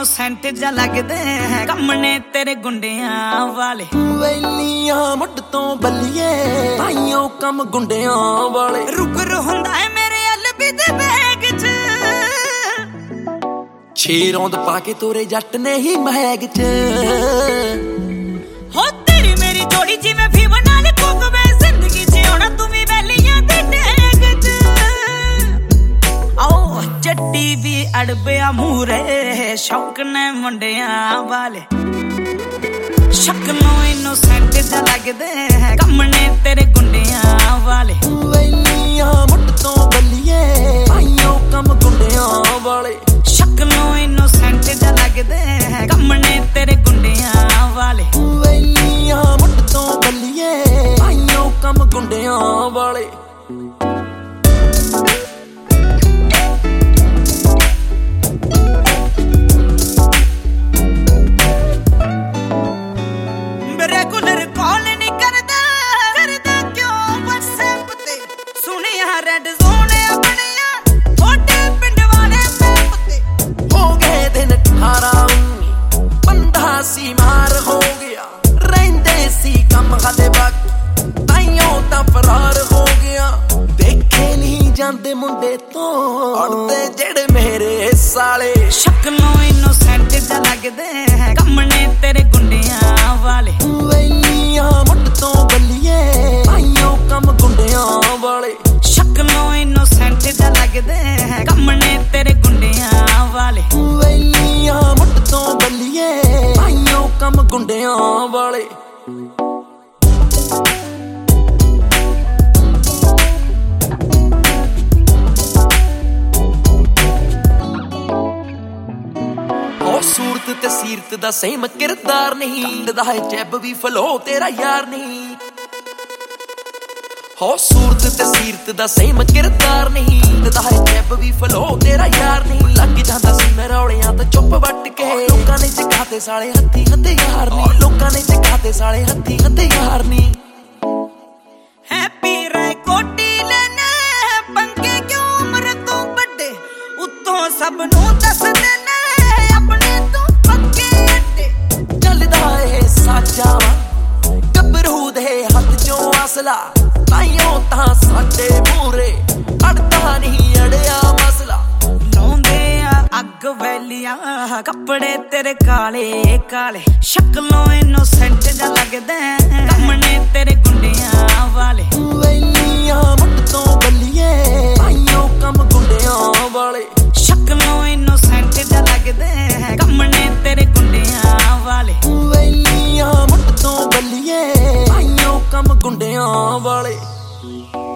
innocent ਜਾ ਲੱਗਦੇ ਕੰਮ ਨੇ ਤੇਰੇ ਗੁੰਡਿਆਂ ਵਾਲੇ ਵੈਲੀਆਂ ਮੁੱਢ ਤੋਂ ਬੱਲੀਏ ਤਾਈਓ ਕੰਮ ਗੁੰਡਿਆਂ ਵਾਲੇ ਰੁਕਰ ਹੁੰਦਾ ਹੈ ਮੇਰੇ ਅਲਬੀ ਦੇ ਬੈਗ 'ਚ 6 ਰੌਂਦ ਪਾ ਕੇ ਤੋਰੇ ਜੱਟ ਨੇ ਹੀ ਮਹਿਗ 'ਚ ਹੋ ਤੇਰੀ ਮੇਰੀ ਜੋੜੀ ਜਿਵੇਂ ਫੀਵਰ ਨਾਲ ਕੋਕਵੇ ਜ਼ਿੰਦਗੀ 'ਚ ਆਉਣਾ ਤੂੰ ਵੀ ਵੈਲੀਆਂ ਦੇ ਟੈਗ 'ਚ ਆਓ ਚੱਡੀ ਵੀ ਅੜਬਿਆ ਮੂਰੇ ਸ਼ੌਕ ਨੇ ਮੁੰਡਿਆਂ ਵਾਲੇ ਸ਼ਕਲੋਂ ਇਨੋਸੈਂਟ ਜਾ ਲੱਗਦੇ ਕੰਮ ਨੇ ਤੇਰੇ ਗੁੰਡਿਆਂ ਵਾਲੇ ਵੈਲੀਆਂ ਮੁੱਢ ਤੋਂ ਬੱਲੀਏ ਤਾਈਓ ਕੰਮ ਗੁੰਡਿਆਂ ਵਾਲੇ ਸ਼ਕਲੋਂ ਇਨੋਸੈਂਟ ਜਾ ਲੱਗਦੇ ਕੰਮ ਨੇ ਤੇਰੇ ਗੁੰਡਿਆਂ ਵਾਲੇ ਵੈਲੀਆਂ ਮੁੱਢ ਤੋਂ ਬੱਲੀਏ ਤਾਈਓ ਕੰਮ ਗੁੰਡਿਆਂ ਵਾਲੇ ਰੈਗੂਲਰ ਕਾਲ ਨਹੀਂ ਕਰਦਾ ਕਿਉਂ WhatsApp ਤੇ ਸੁਣਿਆ ਰੈਡ ਜ਼ੋਨ ਆਪਣਿਆ ਛੋਟੇ ਪਿੰਡ ਵਾਲੇ ਮੈਪ ਤੇ ਹੋ ਗਏ ਦਿਨ 18 ਬੰਦਾ ਸੀ ਮਾਰ ਹੋ ਗਿਆ ਰਹਿੰਦੇ ਸੀ ਕੰਮ ਹਲੇ ਬਾਕੀ ਤਾਈਓ ਤਾਂ ਫਰਾਰ ਹੋ ਗਿਆ ਦੇਖੇ ਨਹੀਂ ਜਾਂਦੇ ਮੁੰਡੇ ਤੋਂ ਅੜਦੇ ਜਿਹੜੇ ਮੇਰੇ ਸਾਲੇ ਸ਼ਕਲੋਂ ਇਨੋਸੈਂਟ ਜਾ ਲੱਗਦੇ ਕੰਮ ਨੇ ਤੇਰੇ ਗੁੰਡਿਆਂ ਵਾਲੇ ਵੈਲੀਆਂ ਮੁੱਢ ਤੋਂ ਬੱਲੀਏ ਤਾਈਓ ਕੰਮ ਗੁੰਡਿਆਂ ਵਾਲੇ ਸ਼ਕਲੋਂ ਇਨੋਸੈਂਟ ਜਾ ਲੱਗਦੇ ਕੰਮ ਨੇ ਤੇਰੇ ਗੁੰਡਿਆਂ ਵਾਲੇ ਵੈਲੀਆਂ ਮੁੱਢ ਤੋਂ ਬੱਲੀਏ ਤਾਈਓ ਕੰਮ ਗੁੰਡਿਆਂ ਵਾਲੇ ਸੂਰਤ ਤੇ ਸੀਰਤ ਦਾ ਸੇਮ ਕਿਰਦਾਰ ਨਹੀਂ ਕੱਢਦਾ ਹੈ ਜੈਬ ਵੀ ਫਲੋ ਤੇਰਾ ਯਾਰ ਨਹੀਂ ਹੋ ਸੂਰਤ ਤੇ ਸੀਰਤ ਦਾ ਸੇਮ ਕਿਰਦਾਰ ਨਹੀਂ ਕੱਢਦਾ ਹੈ ਜੈਬ ਵੀ ਫਲੋ ਤੇਰਾ ਯਾਰ ਨਹੀਂ ਲੱਗ ਜਾਂਦਾ ਸੀ ਮੈਂ ਰੌਲਿਆਂ ਤੇ ਚੁੱਪ ਵੱਟ ਕੇ ਲੋਕਾਂ ਨੇ ਚਕਾਤੇ ਸਾਲੇ ਹੱਥੀ ਹਥਿਆਰ ਨਹੀਂ ਲੋਕਾਂ ਨੇ ਚਕਾਤੇ ਸਾਲੇ ਹੱਥੀ ਹਥਿਆਰ ਨਹੀਂ ਹੈਪੀ ਰਾਏ ਕੋਟੀ ਲੈਣਾ ਪੰਗੇ ਕਿਉਂ ਉਮਰ ਤੋਂ ਵੱਡੇ ਉੱਤੋਂ ਸਭ ਨੂੰ ਦੱਸਦੇ ਨੇ ਸਾਜਾ ਗੱਭਰੂ ਦੇ ਹੱਥ ਚੋਂ ਅਸਲਾ ਤਾਈਓ ਤਾਂ ਸਾਡੇ ਮੂਰੇ ਅੜਦਾ ਨਹੀਂ ਅੜਿਆ ਮਸਲਾ ਲਾਉਂਦੇ ਆ ਅੱਗ ਵੈਲੀਆਂ ਕੱਪੜੇ ਤੇਰੇ ਕਾਲੇ ਕਾਲੇ ਸ਼ਕਲੋਂ ਇਨੋਸੈਂਟ ਜਾ ਲੱਗਦੇ ਕੰਮ ਨੇ ਤੇਰੇ ਗੁੰਡਿਆਂ ਵਾਲੇ ਵੈਲੀਆਂ ਮੁੱਢ ਤੋਂ ਬੱਲੀਏ ਤਾਈਓ ਕੰਮ ਗੁੰਡਿਆਂ ਵਾਲੇ ਸ਼ਕਲੋਂ ਇਨੋਸੈਂਟ ਜਾ ਲੱਗਦੇ ਕੰਮ ਨੇ ਤੇਰੇ ਗੁੰਡਿਆਂ ਵਾਲੇ ਵੈਲੀਆਂ ਮੁੱਢ ਤੋਂ ਬੱਲੀਏ ਤਾਈਓ ਕੰਮ ਗੁੰਡਿਆਂ ਵਾਲੇ